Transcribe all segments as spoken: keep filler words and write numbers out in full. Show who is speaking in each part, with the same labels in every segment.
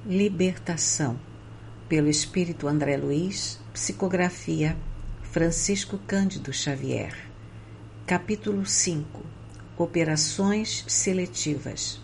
Speaker 1: Libertação, pelo Espírito André Luiz, psicografia Francisco Cândido Xavier. Capítulo cinco. Operações seletivas.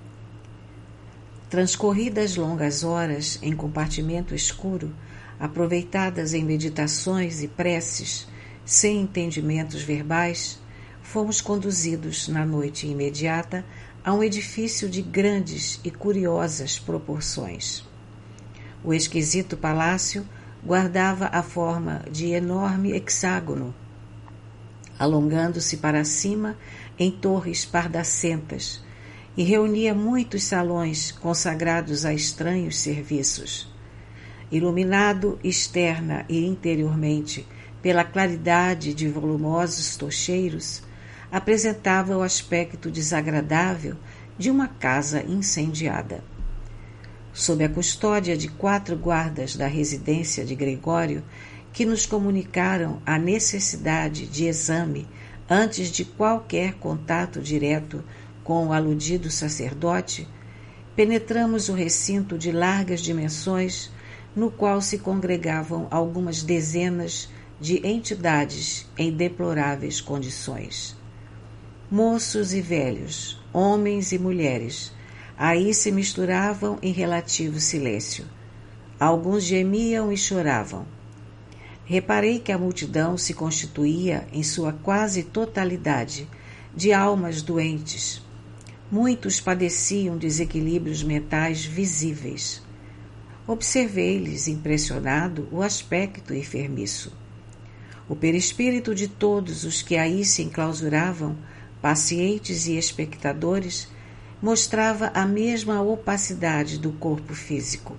Speaker 1: Transcorridas longas horas em compartimento escuro, aproveitadas em meditações e preces, sem entendimentos verbais, fomos conduzidos na noite imediata a um edifício de grandes e curiosas proporções. O esquisito palácio guardava a forma de enorme hexágono, alongando-se para cima em torres pardacentas, e reunia muitos salões consagrados a estranhos serviços. Iluminado externa e interiormente pela claridade de volumosos tocheiros, apresentava o aspecto desagradável de uma casa incendiada. Sob a custódia de quatro guardas da residência de Gregório, que nos comunicaram a necessidade de exame antes de qualquer contato direto com o aludido sacerdote, penetramos o recinto de largas dimensões, no qual se congregavam algumas dezenas de entidades em deploráveis condições. Moços e velhos, homens e mulheres, aí se misturavam em relativo silêncio. Alguns gemiam e choravam. Reparei que a multidão se constituía, em sua quase totalidade, de almas doentes. Muitos padeciam desequilíbrios mentais visíveis. Observei-lhes, impressionado, o aspecto enfermiço. O perispírito de todos os que aí se enclausuravam, pacientes e espectadores, mostrava a mesma opacidade do corpo físico.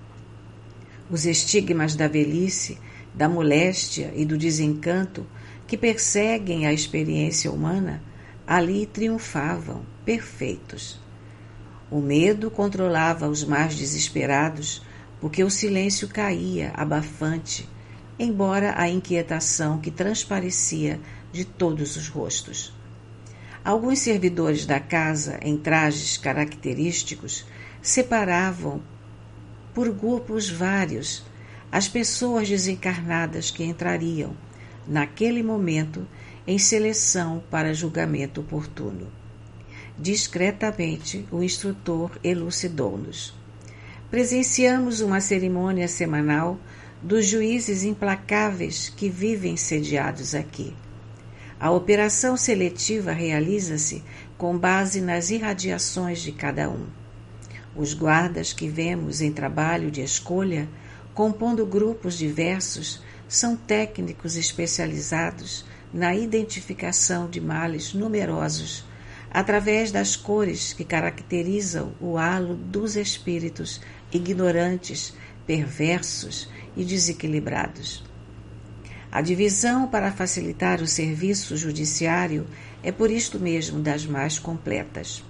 Speaker 1: Os estigmas da velhice, da moléstia e do desencanto que perseguem a experiência humana ali triunfavam, perfeitos. O medo controlava os mais desesperados, porque o silêncio caía, abafante, embora a inquietação que transparecia de todos os rostos. Alguns servidores da casa, em trajes característicos, separavam, por grupos vários, as pessoas desencarnadas que entrariam, naquele momento, em seleção para julgamento oportuno. Discretamente, o instrutor elucidou-nos. Presenciamos uma cerimônia semanal dos juízes implacáveis que vivem sediados aqui. A operação seletiva realiza-se com base nas irradiações de cada um. Os guardas que vemos em trabalho de escolha, compondo grupos diversos, são técnicos especializados na identificação de males numerosos através das cores que caracterizam o halo dos espíritos ignorantes, perversos e desequilibrados. A divisão para facilitar o serviço judiciário é por isto mesmo das mais completas.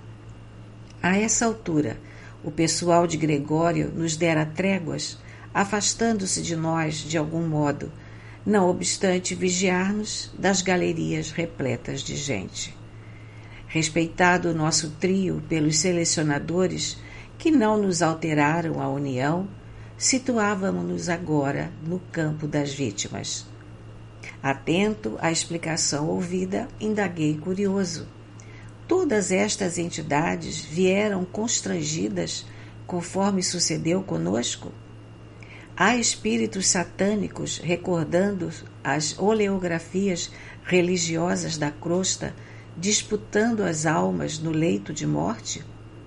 Speaker 1: A essa altura, o pessoal de Gregório nos dera tréguas, afastando-se de nós de algum modo, não obstante vigiar-nos das galerias repletas de gente. Respeitado o nosso trio pelos selecionadores, que não nos alteraram a união, situávamos-nos agora no campo das vítimas. Atento à explicação ouvida, indaguei curioso. Todas estas entidades vieram constrangidas, conforme sucedeu conosco? Há espíritos satânicos recordando as oleografias religiosas da crosta, disputando as almas no leito de morte?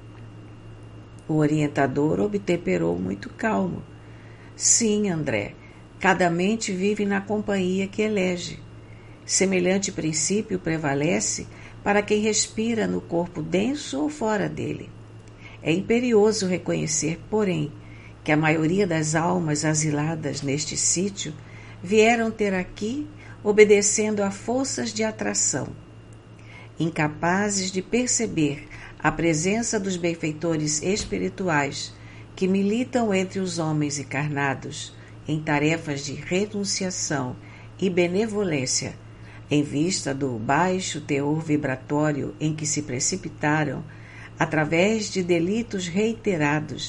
Speaker 1: O orientador obtemperou muito calmo. Sim, André, cada mente vive na companhia que elege. Semelhante princípio prevalece para quem respira no corpo denso ou fora dele. É imperioso reconhecer, porém, que a maioria das almas asiladas neste sítio vieram ter aqui obedecendo a forças de atração. Incapazes de perceber a presença dos benfeitores espirituais que militam entre os homens encarnados em tarefas de renunciação e benevolência, em vista do baixo teor vibratório em que se precipitaram, através de delitos reiterados,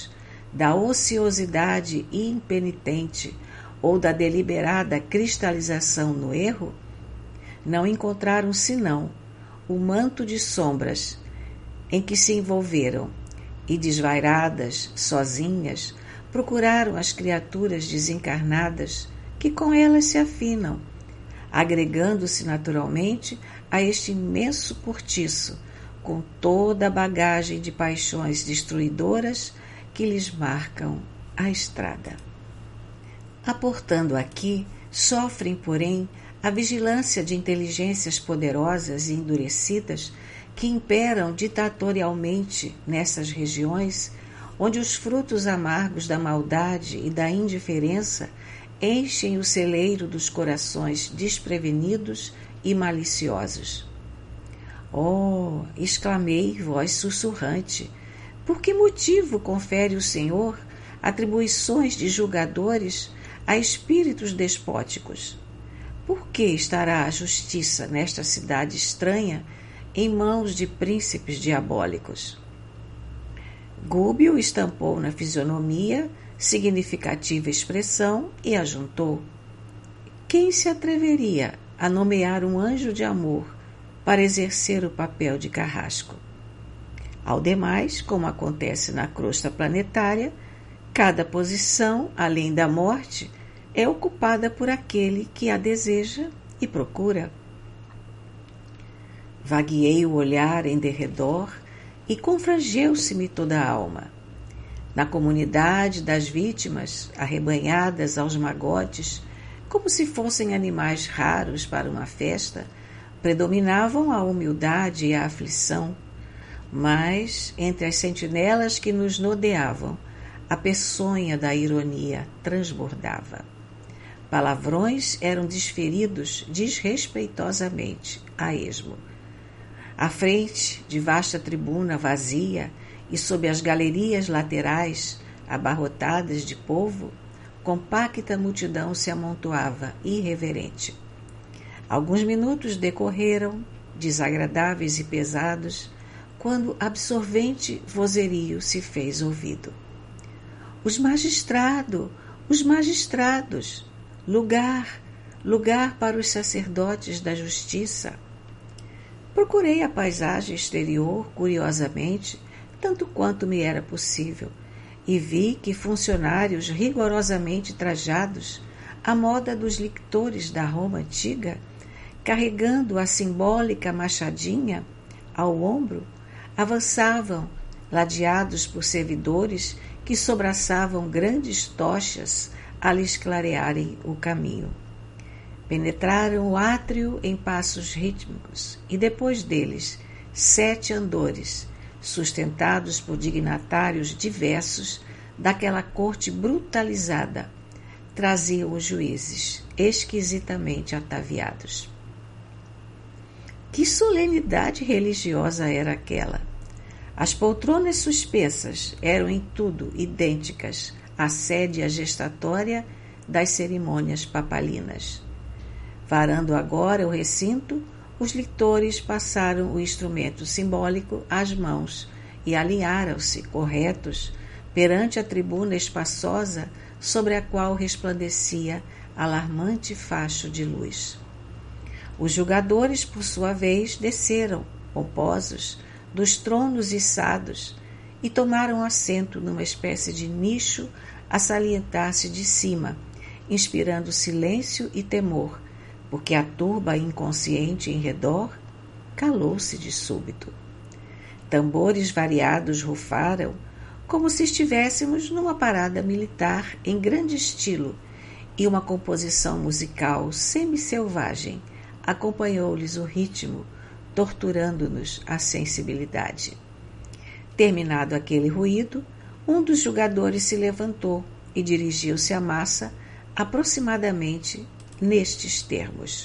Speaker 1: da ociosidade impenitente ou da deliberada cristalização no erro, não encontraram senão o manto de sombras em que se envolveram e, desvairadas, sozinhas, procuraram as criaturas desencarnadas que com elas se afinam, agregando-se naturalmente a este imenso cortiço, com toda a bagagem de paixões destruidoras que lhes marcam a estrada. Aportando aqui, sofrem, porém, a vigilância de inteligências poderosas e endurecidas que imperam ditatorialmente nessas regiões, onde os frutos amargos da maldade e da indiferença enchem o celeiro dos corações desprevenidos e maliciosos. Oh, exclamei, voz sussurrante, por que motivo confere o Senhor atribuições de julgadores a espíritos despóticos? Por que estará a justiça nesta cidade estranha em mãos de príncipes diabólicos? Gúbio estampou na fisionomia significativa expressão e ajuntou: quem se atreveria a nomear um anjo de amor para exercer o papel de carrasco? Ao demais, como acontece na crosta planetária, cada posição, além da morte, é ocupada por aquele que a deseja e procura. Vagueei o olhar em derredor e confrangeu-se-me toda a alma. Na comunidade das vítimas, arrebanhadas aos magotes, como se fossem animais raros para uma festa, predominavam a humildade e a aflição, mas, entre as sentinelas que nos nodeavam, a peçonha da ironia transbordava. Palavrões eram desferidos desrespeitosamente, a esmo. À frente de vasta tribuna vazia e sob as galerias laterais abarrotadas de povo, compacta multidão se amontoava irreverente. Alguns minutos decorreram, desagradáveis e pesados, quando absorvente vozerio se fez ouvido. Os magistrados, os magistrados, lugar, lugar para os sacerdotes da justiça. Procurei a paisagem exterior curiosamente, tanto quanto me era possível, e vi que funcionários rigorosamente trajados, à moda dos lictores da Roma antiga, carregando a simbólica machadinha ao ombro, avançavam, ladeados por servidores que sobraçavam grandes tochas a lhes clarearem o caminho. Penetraram o átrio em passos rítmicos e depois deles sete andores, sustentados por dignatários diversos daquela corte brutalizada, traziam os juízes, esquisitamente ataviados. Que solenidade religiosa era aquela! As poltronas suspensas eram em tudo idênticas à sede gestatória das cerimônias papalinas. Varando agora o recinto, os lictores passaram o instrumento simbólico às mãos e alinharam-se, corretos, perante a tribuna espaçosa sobre a qual resplandecia alarmante facho de luz. Os julgadores, por sua vez, desceram, pomposos, dos tronos içados e tomaram assento numa espécie de nicho a salientar-se de cima, inspirando silêncio e temor, porque a turba inconsciente em redor calou-se de súbito. Tambores variados rufaram, como se estivéssemos numa parada militar em grande estilo, e uma composição musical semi-selvagem acompanhou-lhes o ritmo, torturando-nos a sensibilidade. Terminado aquele ruído, um dos julgadores se levantou e dirigiu-se à massa aproximadamente nestes termos: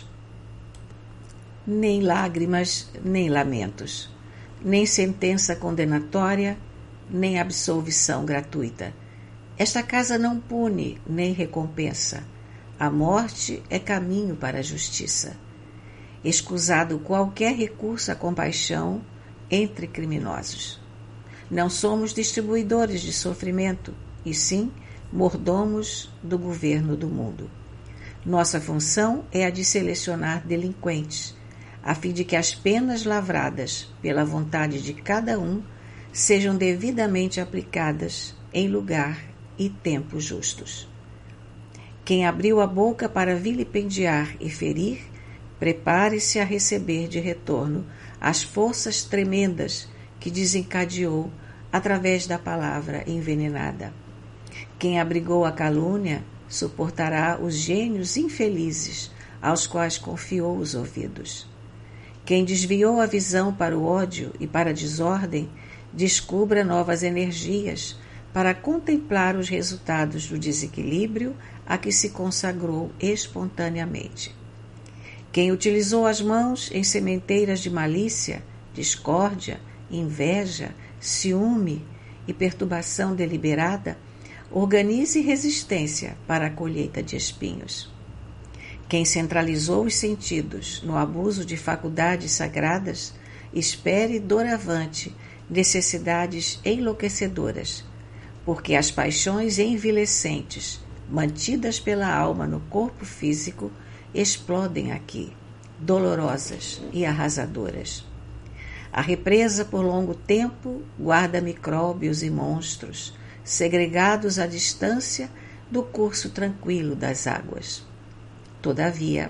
Speaker 1: nem lágrimas, nem lamentos, nem sentença condenatória, nem absolvição gratuita. Esta casa não pune nem recompensa. A morte é caminho para a justiça. Escusado qualquer recurso à compaixão entre criminosos. Não somos distribuidores de sofrimento, e sim mordomos do governo do mundo. Nossa função é a de selecionar delinquentes, a fim de que as penas lavradas pela vontade de cada um sejam devidamente aplicadas em lugar e tempo justos. Quem abriu a boca para vilipendiar e ferir, prepare-se a receber de retorno as forças tremendas que desencadeou através da palavra envenenada. Quem abrigou a calúnia suportará os gênios infelizes aos quais confiou os ouvidos. Quem desviou a visão para o ódio e para a desordem, descubra novas energias para contemplar os resultados do desequilíbrio a que se consagrou espontaneamente. Quem utilizou as mãos em sementeiras de malícia, discórdia, inveja, ciúme e perturbação deliberada, organize resistência para a colheita de espinhos. Quem centralizou os sentidos no abuso de faculdades sagradas, espere doravante necessidades enlouquecedoras, porque as paixões envilecentes, mantidas pela alma no corpo físico, explodem aqui, dolorosas e arrasadoras. A represa por longo tempo guarda micróbios e monstros, segregados à distância do curso tranquilo das águas. Todavia,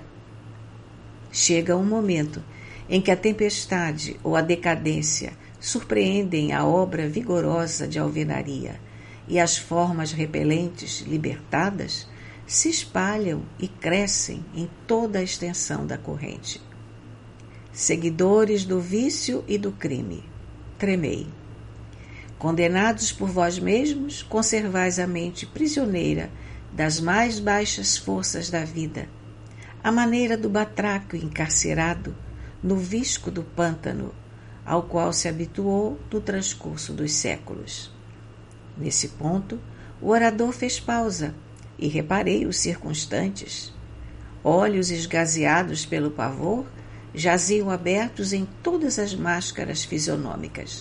Speaker 1: chega um momento em que a tempestade ou a decadência surpreendem a obra vigorosa de alvenaria e as formas repelentes libertadas se espalham e crescem em toda a extensão da corrente. Seguidores do vício e do crime, tremei. Condenados por vós mesmos, conservais a mente prisioneira das mais baixas forças da vida, à maneira do batraco encarcerado no visco do pântano, ao qual se habituou no transcurso dos séculos. Nesse ponto, o orador fez pausa e reparei os circunstantes. Olhos esgazeados pelo pavor jaziam abertos em todas as máscaras fisionômicas.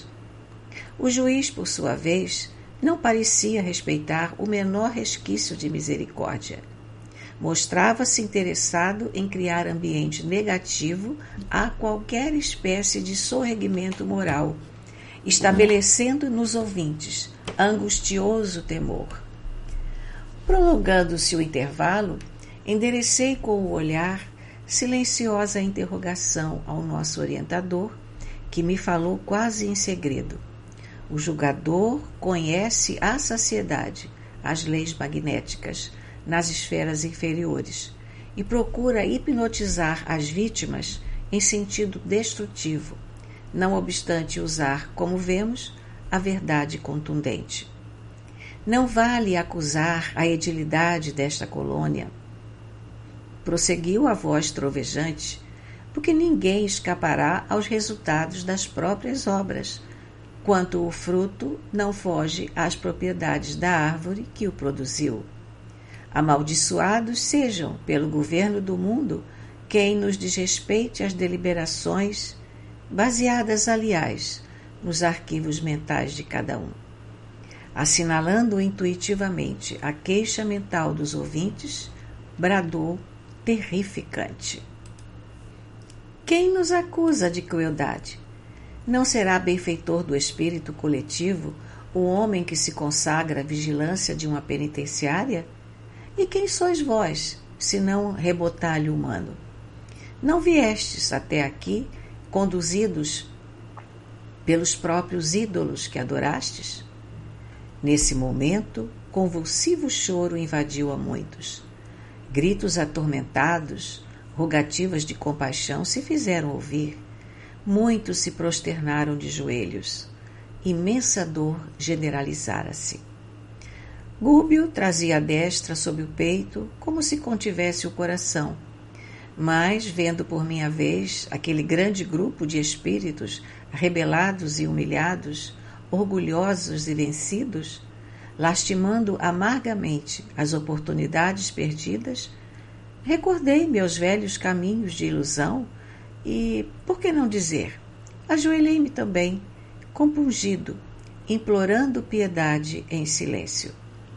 Speaker 1: O juiz, por sua vez, não parecia respeitar o menor resquício de misericórdia. Mostrava-se interessado em criar ambiente negativo a qualquer espécie de sorregimento moral, estabelecendo nos ouvintes angustioso temor. Prolongando-se o intervalo, enderecei com o olhar silenciosa interrogação ao nosso orientador, que me falou quase em segredo. O julgador conhece à saciedade as leis magnéticas nas esferas inferiores e procura hipnotizar as vítimas em sentido destrutivo, não obstante usar, como vemos, a verdade contundente. Não vale acusar a edilidade desta colônia, prosseguiu a voz trovejante, porque ninguém escapará aos resultados das próprias obras, quanto o fruto não foge às propriedades da árvore que o produziu. Amaldiçoados sejam pelo governo do mundo quem nos desrespeite as deliberações, baseadas, aliás, nos arquivos mentais de cada um. Assinalando intuitivamente a queixa mental dos ouvintes, bradou terrificante. Quem nos acusa de crueldade? Não será benfeitor do espírito coletivo o homem que se consagra à vigilância de uma penitenciária? E quem sois vós, senão rebotalho humano? Não viestes até aqui conduzidos pelos próprios ídolos que adorastes? Nesse momento, convulsivo choro invadiu a muitos. Gritos atormentados, rogativas de compaixão se fizeram ouvir. Muitos se prosternaram de joelhos. Imensa dor generalizara-se. Gúbio trazia a destra sob o peito, como se contivesse o coração. Mas, vendo por minha vez aquele grande grupo de espíritos rebelados e humilhados, orgulhosos e vencidos, lastimando amargamente as oportunidades perdidas, recordei meus velhos caminhos de ilusão e, por que não dizer, ajoelhei-me também, compungido, implorando piedade em silêncio.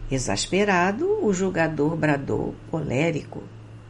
Speaker 1: Exasperado, o julgador bradou, colérico: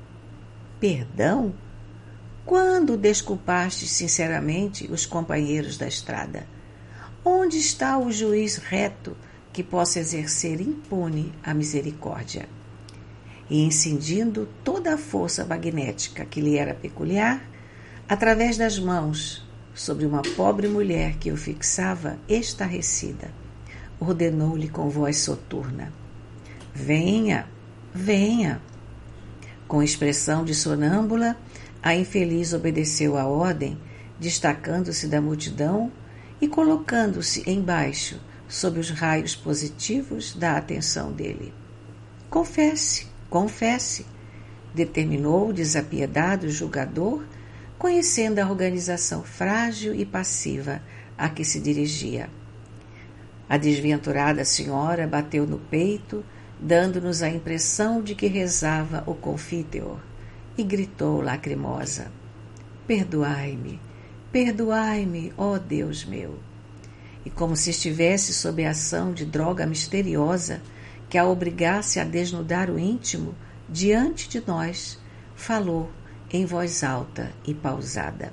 Speaker 1: perdão? Quando desculpaste sinceramente os companheiros da estrada? Onde está o juiz reto que possa exercer impune a misericórdia? E, incidindo toda a força magnética que lhe era peculiar, através das mãos, sobre uma pobre mulher que o fixava estarrecida, ordenou-lhe com voz soturna: venha, venha. Com expressão de sonâmbula, a infeliz obedeceu à ordem, destacando-se da multidão e colocando-se embaixo, sob os raios positivos da atenção dele. Confesse, confesse, determinou o desapiedado julgador, conhecendo a organização frágil e passiva a que se dirigia. A desventurada senhora bateu no peito, dando-nos a impressão de que rezava o confiteor, e gritou lacrimosa: perdoai-me, perdoai-me, ó Deus meu. E como se estivesse sob a ação de droga misteriosa que a obrigasse a desnudar o íntimo diante de nós, falou em voz alta e pausada: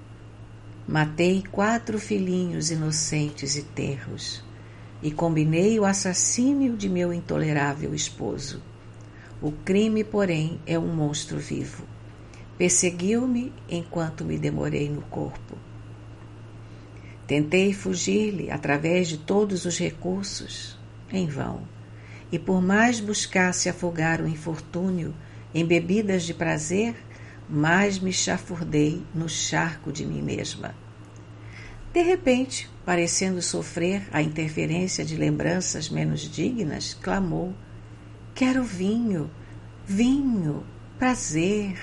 Speaker 1: matei quatro filhinhos inocentes e tenros, e combinei o assassínio de meu intolerável esposo. O crime, porém, é um monstro vivo. Perseguiu-me enquanto me demorei no corpo. Tentei fugir-lhe através de todos os recursos, em vão, e por mais buscasse afogar o infortúnio em bebidas de prazer, mais me chafurdei no charco de mim mesma. De repente, parecendo sofrer a interferência de lembranças menos dignas, clamou: quero vinho, vinho, prazer.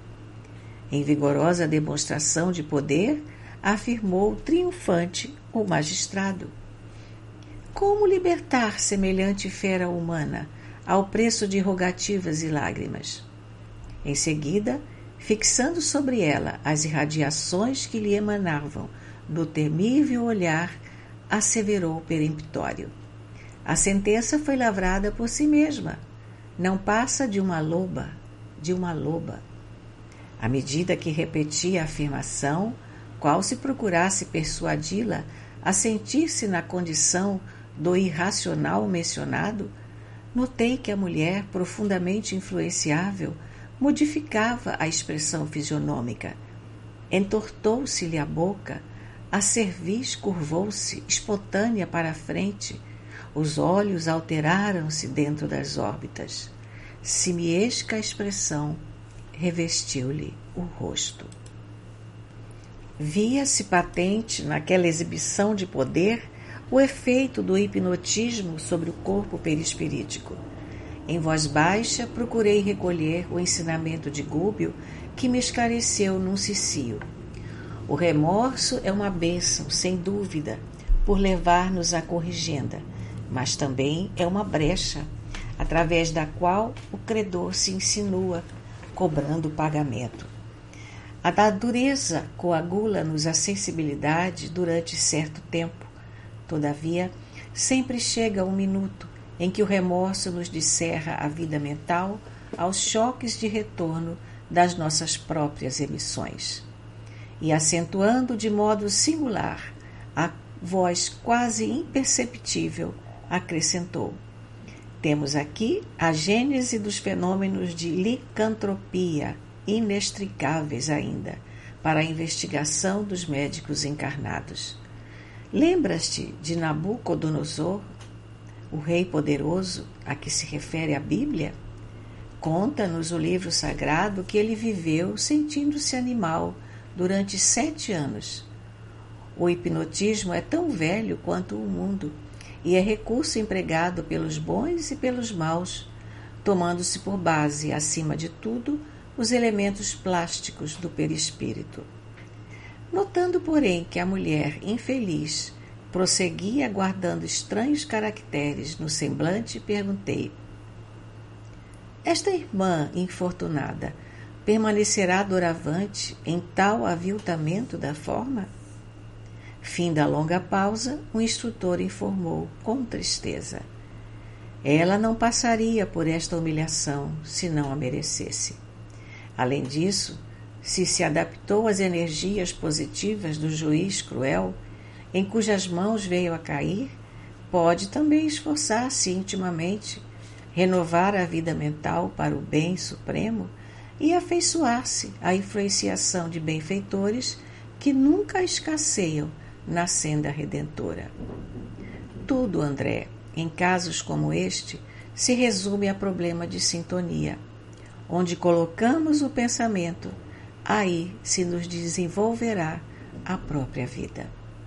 Speaker 1: Em vigorosa demonstração de poder, afirmou triunfante o magistrado. Como libertar semelhante fera humana ao preço de rogativas e lágrimas? Em seguida, fixando sobre ela as irradiações que lhe emanavam do temível olhar, asseverou peremptório: a sentença foi lavrada por si mesma, não passa de uma loba, de uma loba. À medida que repetia a afirmação, qual se procurasse persuadi-la a sentir-se na condição do irracional mencionado, notei que a mulher, profundamente influenciável, modificava a expressão fisionômica. Entortou-se-lhe a boca, a cerviz curvou-se, espontânea para a frente, os olhos alteraram-se dentro das órbitas. Simiesca expressão revestiu-lhe o rosto. Via-se patente naquela exibição de poder o efeito do hipnotismo sobre o corpo perispirítico. Em voz baixa, procurei recolher o ensinamento de Gúbio, que me esclareceu num cicio. O remorso é uma bênção, sem dúvida, por levar-nos à corrigenda, mas também é uma brecha, através da qual o credor se insinua, cobrando o pagamento. A da dureza coagula-nos a sensibilidade durante certo tempo. Todavia, sempre chega um minuto em que o remorso nos descerra a vida mental aos choques de retorno das nossas próprias emissões. E acentuando de modo singular a voz quase imperceptível, acrescentou: temos aqui a gênese dos fenômenos de licantropia, inextricáveis ainda, para a investigação dos médicos encarnados. Lembras-te de Nabucodonosor, o rei poderoso a que se refere a Bíblia? Conta-nos o livro sagrado que ele viveu sentindo-se animal durante sete anos. O hipnotismo é tão velho quanto o mundo e é recurso empregado pelos bons e pelos maus, tomando-se por base, acima de tudo, os elementos plásticos do perispírito. Notando, porém, que a mulher infeliz prosseguia guardando estranhos caracteres no semblante, perguntei: esta irmã infortunada permanecerá doravante em tal aviltamento da forma? Fim da longa pausa, o instrutor informou com tristeza: Ela não passaria por esta humilhação se não a merecesse. Além disso, se se adaptou às energias positivas do juiz cruel, em cujas mãos veio a cair, pode também esforçar-se intimamente, renovar a vida mental para o bem supremo e afeiçoar-se à influenciação de benfeitores que nunca escasseiam na senda redentora. Tudo, André, em casos como este, se resume a problema de sintonia. Onde colocamos o pensamento, aí se nos desenvolverá a própria vida.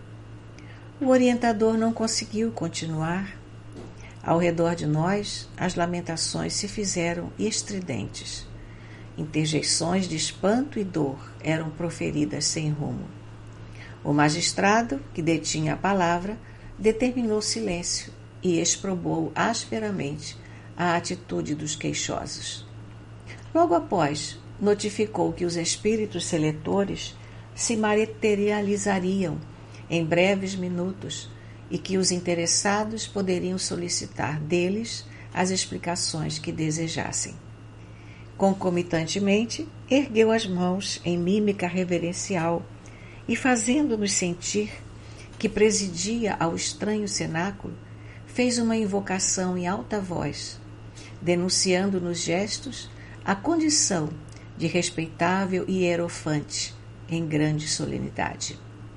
Speaker 1: O orientador não conseguiu continuar. Ao redor de nós, as lamentações se fizeram estridentes. Interjeições de espanto e dor eram proferidas sem rumo. O magistrado, que detinha a palavra, determinou silêncio e exprobou asperamente a atitude dos queixosos. Logo após, notificou que os espíritos seletores se materializariam em breves minutos e que os interessados poderiam solicitar deles as explicações que desejassem. Concomitantemente, ergueu as mãos em mímica reverencial e, fazendo-nos sentir que presidia ao estranho cenáculo, fez uma invocação em alta voz, denunciando nos gestos a condição de respeitável hierofante em grande solenidade.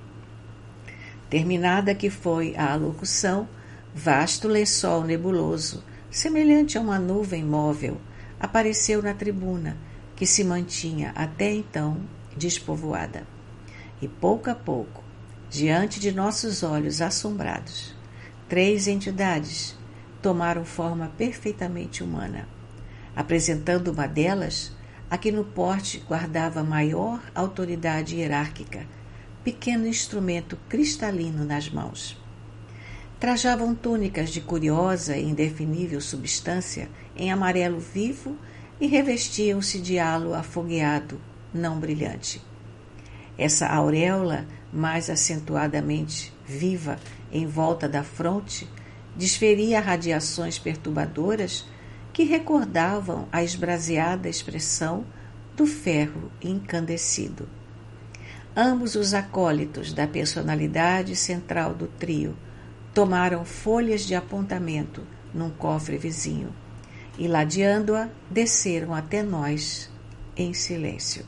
Speaker 1: Terminada que foi a alocução, vasto lençol nebuloso, semelhante a uma nuvem móvel, apareceu na tribuna, que se mantinha até então despovoada. E pouco a pouco, diante de nossos olhos assombrados, três entidades tomaram forma perfeitamente humana, apresentando uma delas a que no porte guardava maior autoridade hierárquica, pequeno instrumento cristalino nas mãos. Trajavam túnicas de curiosa e indefinível substância em amarelo vivo e revestiam-se de halo afogueado, não brilhante. Essa auréola, mais acentuadamente viva em volta da fronte, desferia radiações perturbadoras que recordavam a esbraseada expressão do ferro incandescido. Ambos os acólitos da personalidade central do trio tomaram folhas de apontamento num cofre vizinho e, ladeando-a, desceram até nós em silêncio.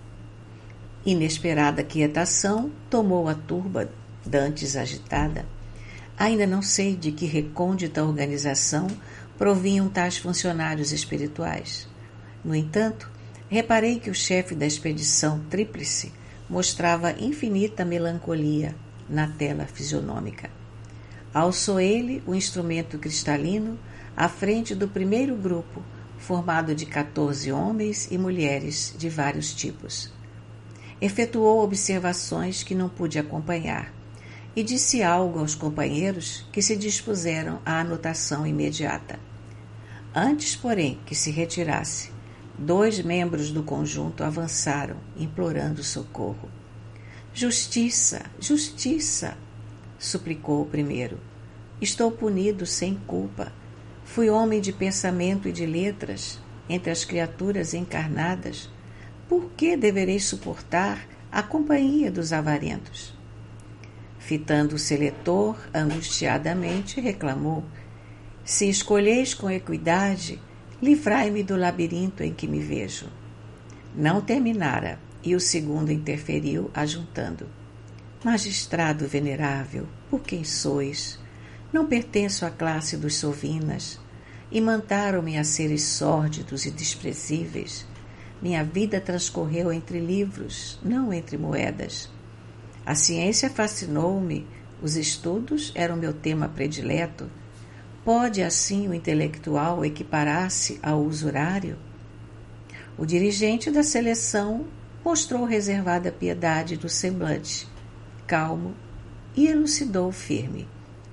Speaker 1: Inesperada quietação tomou a turba dantes agitada. Ainda não sei de que recôndita organização provinham tais funcionários espirituais. No entanto, reparei que o chefe da expedição tríplice mostrava infinita melancolia na tela fisionômica. Alçou ele o instrumento cristalino à frente do primeiro grupo, formado de quatorze homens e mulheres de vários tipos. Efetuou observações que não pude acompanhar e disse algo aos companheiros que se dispuseram à anotação imediata. Antes, porém, que se retirasse, dois membros do conjunto avançaram, implorando socorro. Justiça, justiça, suplicou o primeiro. Estou punido sem culpa. Fui homem de pensamento e de letras entre as criaturas encarnadas. Por que deverei suportar a companhia dos avarentos? Fitando o seletor, angustiadamente reclamou: se escolheis com equidade, livrai-me do labirinto em que me vejo. Não terminara, e o segundo interferiu, ajuntando: magistrado venerável, por quem sois? Não pertenço à classe dos sovinas. Imantaram-me a seres sórdidos e desprezíveis. Minha vida transcorreu entre livros, não entre moedas. A ciência fascinou-me, os estudos eram meu tema predileto. Pode assim o intelectual equiparar-se ao usurário? O dirigente da seleção mostrou reservada piedade do semblante, calmo, e elucidou firme.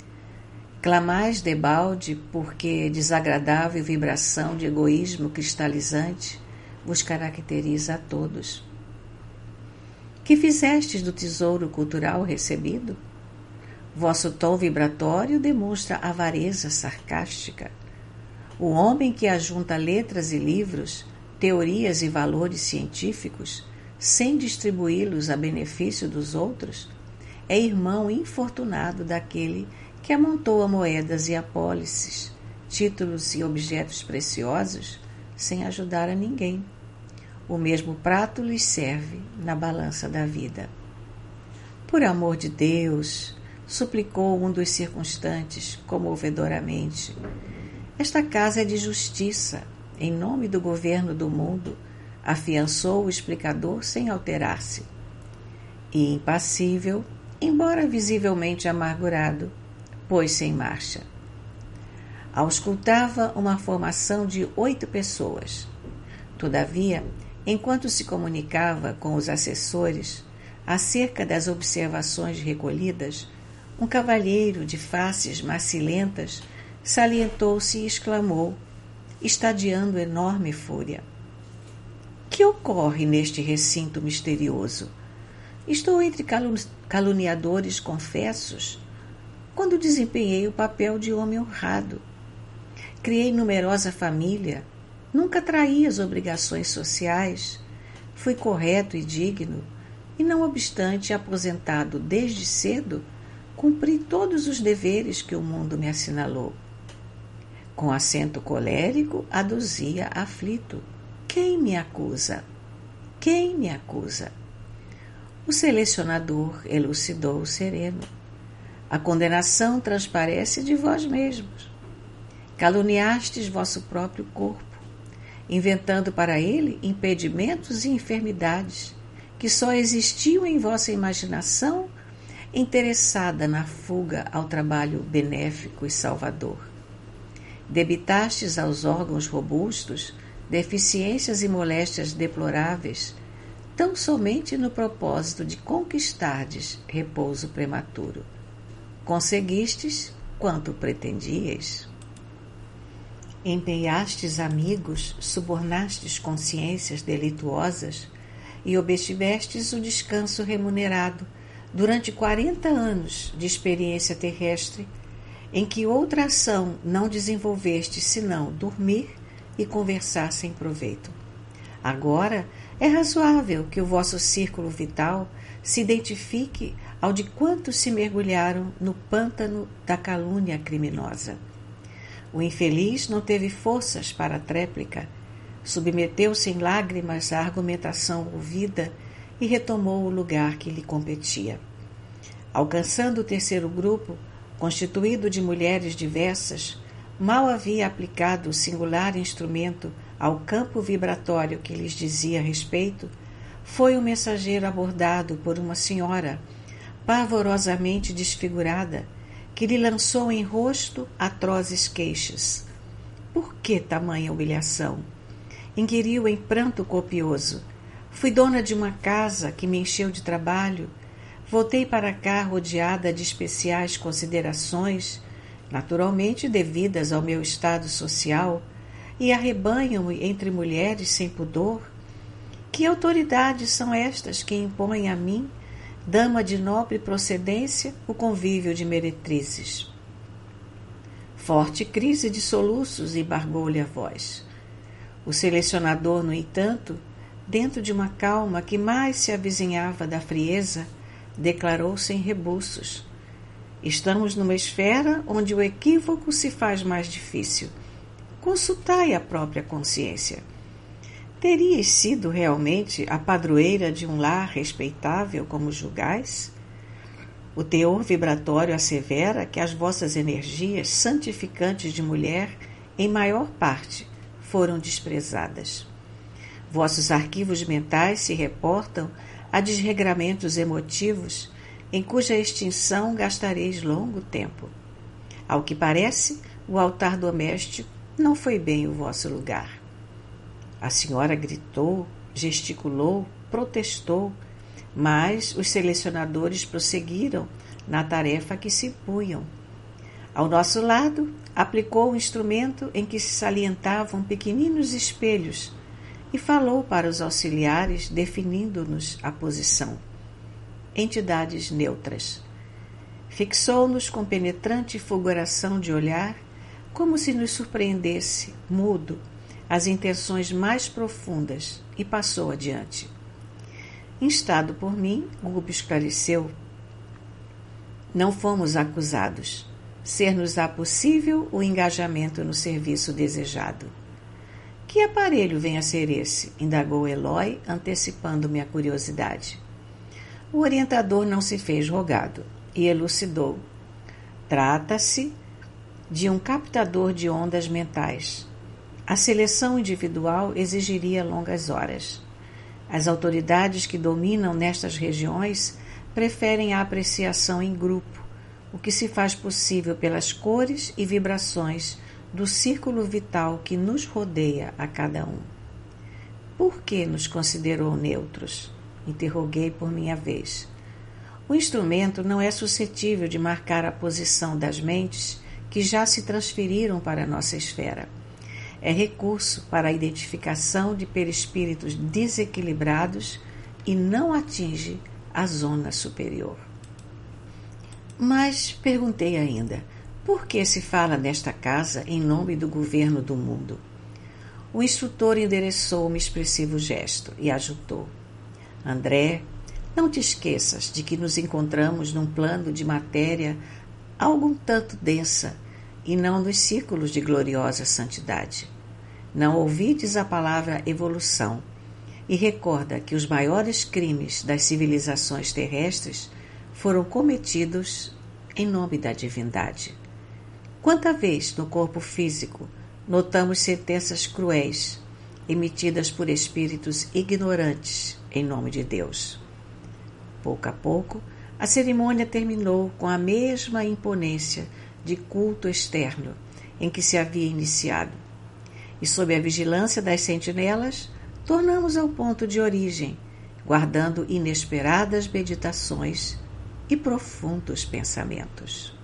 Speaker 1: Clamais debalde porque desagradável vibração de egoísmo cristalizante vos caracteriza a todos. Que fizestes do tesouro cultural recebido? Vosso tom vibratório demonstra avareza sarcástica. O homem que ajunta letras e livros, teorias e valores científicos, sem distribuí-los a benefício dos outros, é irmão infortunado daquele que amontoa moedas e apólices, títulos e objetos preciosos, sem ajudar a ninguém. O mesmo prato lhes serve na balança da vida. Por amor de Deus, suplicou um dos circunstantes comovedoramente, esta casa é de justiça, em nome do governo do mundo, afiançou o explicador sem alterar-se. E impassível, embora visivelmente amargurado, pôs-se em marcha. Auscultava uma formação de oito pessoas. Todavia, enquanto se comunicava com os assessores acerca das observações recolhidas, um cavalheiro de faces macilentas salientou-se e exclamou, estadeando enorme fúria: que ocorre neste recinto misterioso? Estou entre caluniadores confessos, quando desempenhei o papel de homem honrado. Criei numerosa família, nunca traí as obrigações sociais, fui correto e digno, e não obstante aposentado desde cedo, cumpri todos os deveres que o mundo me assinalou. Com acento colérico, aduzia aflito: quem me acusa? Quem me acusa? O selecionador elucidou sereno: a condenação transparece de vós mesmos. Caluniastes vosso próprio corpo, inventando para ele impedimentos e enfermidades que só existiam em vossa imaginação, interessada na fuga ao trabalho benéfico e salvador. Debitastes aos órgãos robustos deficiências e moléstias deploráveis, tão somente no propósito de conquistardes repouso prematuro. Conseguistes quanto pretendíeis. Empenhastes amigos, subornastes consciências delituosas e obtivestes o descanso remunerado durante quarenta anos de experiência terrestre, em que outra ação não desenvolveste senão dormir e conversar sem proveito. Agora é razoável que o vosso círculo vital se identifique ao de quantos se mergulharam no pântano da calúnia criminosa. O infeliz não teve forças para a tréplica, submeteu-se em lágrimas à argumentação ouvida e retomou o lugar que lhe competia. Alcançando o terceiro grupo, constituído de mulheres diversas, mal havia aplicado o singular instrumento ao campo vibratório que lhes dizia respeito, foi o mensageiro abordado por uma senhora, pavorosamente desfigurada, que lhe lançou em rosto atrozes queixas. Por que tamanha humilhação? Inquiriu em pranto copioso. Fui dona de uma casa que me encheu de trabalho. Voltei para cá rodeada de especiais considerações, naturalmente devidas ao meu estado social, e arrebanham-me entre mulheres sem pudor. Que autoridades são estas que impõem a mim, dama de nobre procedência, o convívio de meretrizes? Forte crise de soluços embargou-lhe a voz. O selecionador, no entanto, dentro de uma calma que mais se avizinhava da frieza, declarou sem rebuços: estamos numa esfera onde o equívoco se faz mais difícil. Consultai a própria consciência. Teríeis sido realmente a padroeira de um lar respeitável como julgais? O teor vibratório assevera que as vossas energias santificantes de mulher, em maior parte, foram desprezadas. Vossos arquivos mentais se reportam a desregramentos emotivos em cuja extinção gastareis longo tempo. Ao que parece, o altar doméstico não foi bem o vosso lugar. A senhora gritou, gesticulou, protestou, mas os selecionadores prosseguiram na tarefa que se impunham. Ao nosso lado, aplicou o instrumento em que se salientavam pequeninos espelhos e falou para os auxiliares, definindo-nos a posição. Entidades neutras. Fixou-nos com penetrante fulguração de olhar, como se nos surpreendesse, mudo, as intenções mais profundas, e passou adiante. Instado por mim, Gubo esclareceu: não fomos acusados. Ser-nos-á possível o engajamento no serviço desejado. Que aparelho vem a ser esse? Indagou Eloy, antecipando-me a curiosidade. O orientador não se fez rogado e elucidou. Trata-se de um captador de ondas mentais. A seleção individual exigiria longas horas. As autoridades que dominam nestas regiões preferem a apreciação em grupo, o que se faz possível pelas cores e vibrações do círculo vital que nos rodeia a cada um. Por que nos considerou neutros? Interroguei por minha vez. O instrumento não é suscetível de marcar a posição das mentes que já se transferiram para a nossa esfera. É recurso para a identificação de perispíritos desequilibrados e não atinge a zona superior. Mas perguntei ainda, por que se fala nesta casa em nome do governo do mundo? O instrutor endereçou-me expressivo gesto e ajudou. André, não te esqueças de que nos encontramos num plano de matéria algum tanto densa e não nos círculos de gloriosa santidade. Não ouvides a palavra evolução e recorda que os maiores crimes das civilizações terrestres foram cometidos em nome da divindade. Quanta vez no corpo físico notamos sentenças cruéis emitidas por espíritos ignorantes em nome de Deus. Pouco a pouco, a cerimônia terminou com a mesma imponência de culto externo em que se havia iniciado. E sob a vigilância das sentinelas, tornamos ao ponto de origem, guardando inesperadas meditações e profundos pensamentos.